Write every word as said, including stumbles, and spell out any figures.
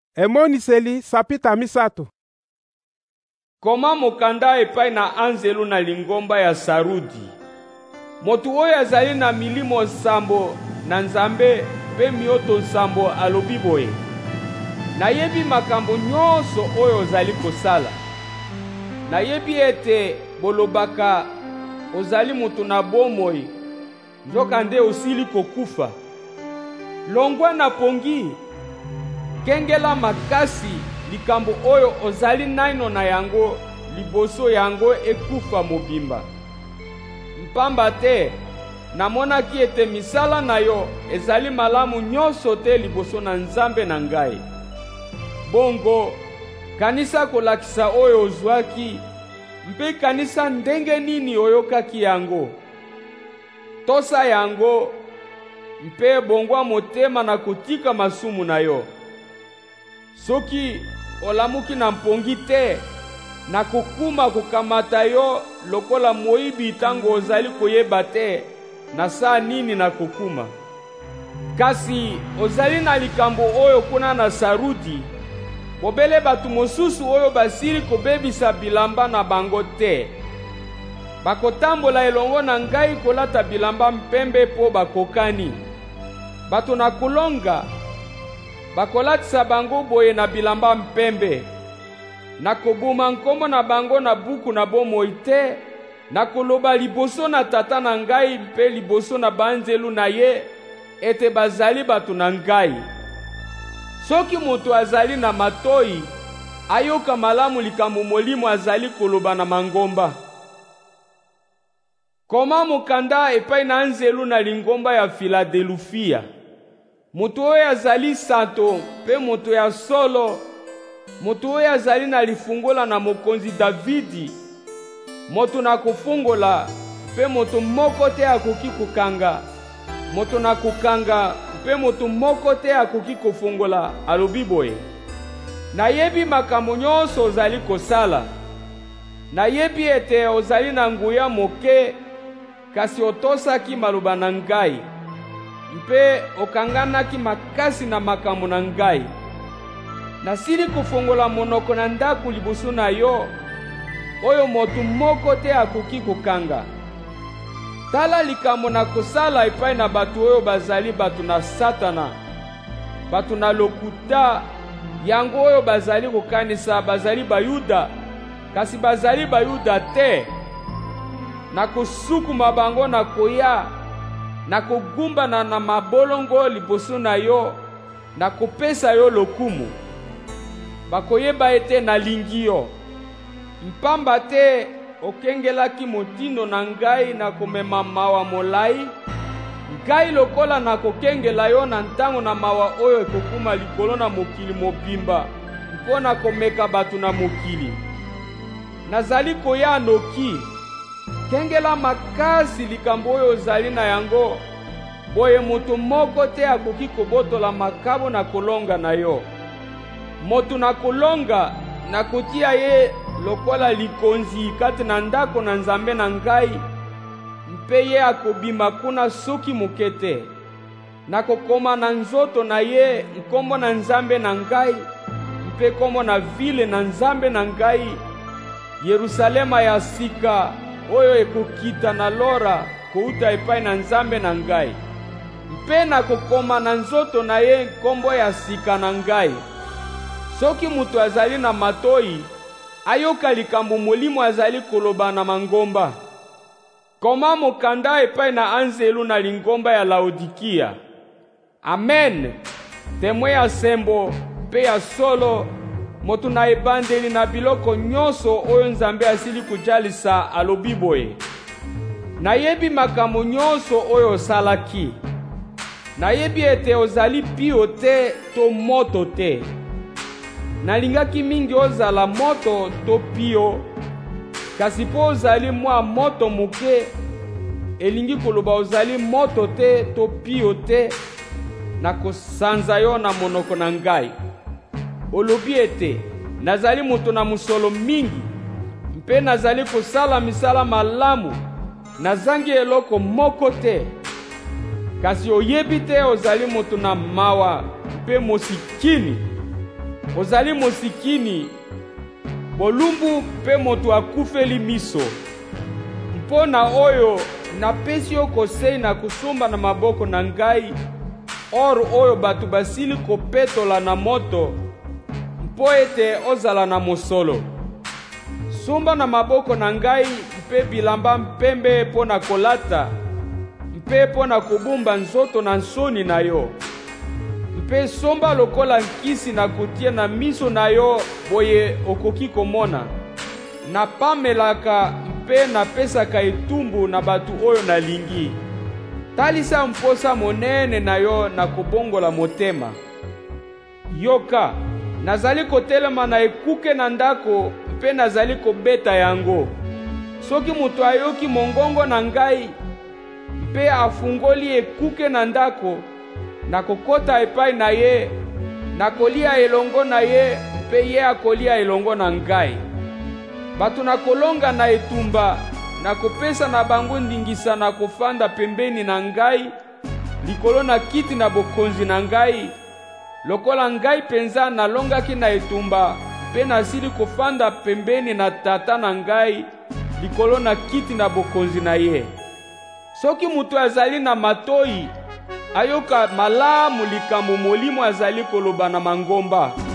Emoniseli sapita misato. Koma mokanda epai na anzelu na lingomba ya Sarudi. Motu oyo azali na milimo nsambo na Nzambe pe mioto nsambo alobi boye: nayebi makambo nyonso oyo ozali kosala. Nayebi ete bolobaka ozali mutu na bomoi, nzoka nde osili kokufa. Longwa na pongi, kengela makasi likambo oyo ozali naino na yango liboso yango ekufa mobimba. Mpamba te namonaki ete misala na yo ezali malamu nyonso te liboso na Nzambe na ngai. Bongo kanisa kolakisa oyo ozwaki, mpe kanisa ndenge nini oyokaki yango. Tosa yango mpe bongwa motema na kotika masumu na yo. Soki olamuki na mpongi te, na kokuma kokamata yo lokola moyibi tango ozali koyeba te na saa nini na kokuma. Kasi ozali na likambo oyo kuna na Sarudi, bobele batu mosusu oyo basili kobebisa bilamba na bango te. Bakotambola elongo na ngai kolata bilamba mpembe po bakokani. Batu na kulonga bakolatisa bango boye na bilamba mpembe. Na kobuma nkombo na bango na buku na bomoi te, na koloba liboso na tata na ngai mpe liboso na banzelu na ye ete bazali batu na ngai. Soki moto azali na matoi, ayoka malamu likambo molimo azali koloba na mangomba. Koma mokanda epai na nzelu na lingomba ya Filadelufia. Moto oyo azali santo pe moto ya solo, moto oyo azali na lifungola na mokonzi Davidi, moto na kofungola pe moto moko te akoki kokanga, moto na kokanga pe moto moko te akoki kofungola, alobi boye: nayebi makambo nyonso ozali kosala. Nayebi ete ozali na nguya moke, kasi otosaki maloba na ngai, mpe okanganaki makasi na makambo na ngai. Nasili kofongola monoko na ndako liboso na yo, oyo motu moko te akoki kokanga. Tala likambo na kosala epai na batu oyo bazali batu na Satana, batu na lokuta, yango oyo bazali kokanisa bazali Bayuda, kasi bazali Bayuda te. Na kosukuma bango na koya, na kogumbana na mabolongo liboso na yo, na kopesa yo lokumu. Bakoyeba ete nalingi yo. Mpamba te okengelaki motindo na ngai na komema mawa molai, ngai lokola na kokengela yo na ntango na mawa oyo ekokuma likolo na mokili mobimba mpo na komeka batu na mokili. Nazali koya noki, kengela makasi likambo oyo ozali na yango, boye moto moko te akoki kobotola makabo na kolonga na yo. Moto na kolonga na kotia ye lokola likonzi kati na ndako na Nzambe na ngai, mpe ye akobima kuna soki moke te. Na kokoma na nzoto na ye nkombo na Nzambe na ngai, mpe kombo na vile na Nzambe na ngai, Yerusalema ya sika oyo ekokita na lora kouta epai na Nzambe na ngai. Mpe na kokoma na nzoto na ye nkombo ya sika na ngai. Soki mutu azali na matoi, ayoka likambo molimo azali koloba na mangomba. Koma mokanda epai na anzelu na lingomba ya Laodikia. Amen. Temwe ya sembo pe ya solo, motu na ebandeli na biloko nyonso oyo Nzambe asili kujalisa, alobi boye: nayebi makambo nyonso oyo osalaki. Nayebi ete ozali pio te to moto te. Nalingaki mingi ozala moto to pio, kasi po ozali mwa moto moke, elingi koloba ozali moto te to pio te, na kosanza yo na monoko na ngai. Olobi ete nazali moto na musolo mingi, mpe nazali kosala misala malamu, nazangi eloko moko te. Kasi oyebi te ozali moto na mawa mpe mosikini. ozali mosikini, bolumbu mpe moto akufeli miso. Mpona oyo napesi yo kosei na kusomba na maboko na ngai or oyo bato basili kopetola na moto mpo ete ozala na mosolo. Somba na maboko na ngai mpe bilamba mpembe mpo na kolata, mpe mpo na kobumba nzoto na nsoni na yo. Mpe somba lokola nkisi na kotia na miso na yo boye okoki komona. Napamelaka mpe napesaka etumbu na batu oyo nalingi. Talisa mposa monene na yo na kobongola motema. Yoka, nazali kotelema na ekuke na ndako mpe nazali kobeta yango. Soki moto ayoki mongongo na ngai mpe afungoli ekuke na ndako, nakokota epai na ye, nakolia elongo na ye mpe ye akolia elongo na ngai. Batu nakolonga na etumba, nakopesa na bango ndingisa na kofanda pembeni na ngai, likolo na kiti na bokonzi na ngai, lokola ngai penza nalongaki na etumba, mpe nasili kofanda pembeni na tata na ngai, likolo na kiti na bokonzi na ye. Soki mutu azali na matoi, ayoka malamu likambo molimo azali koloba na mangomba.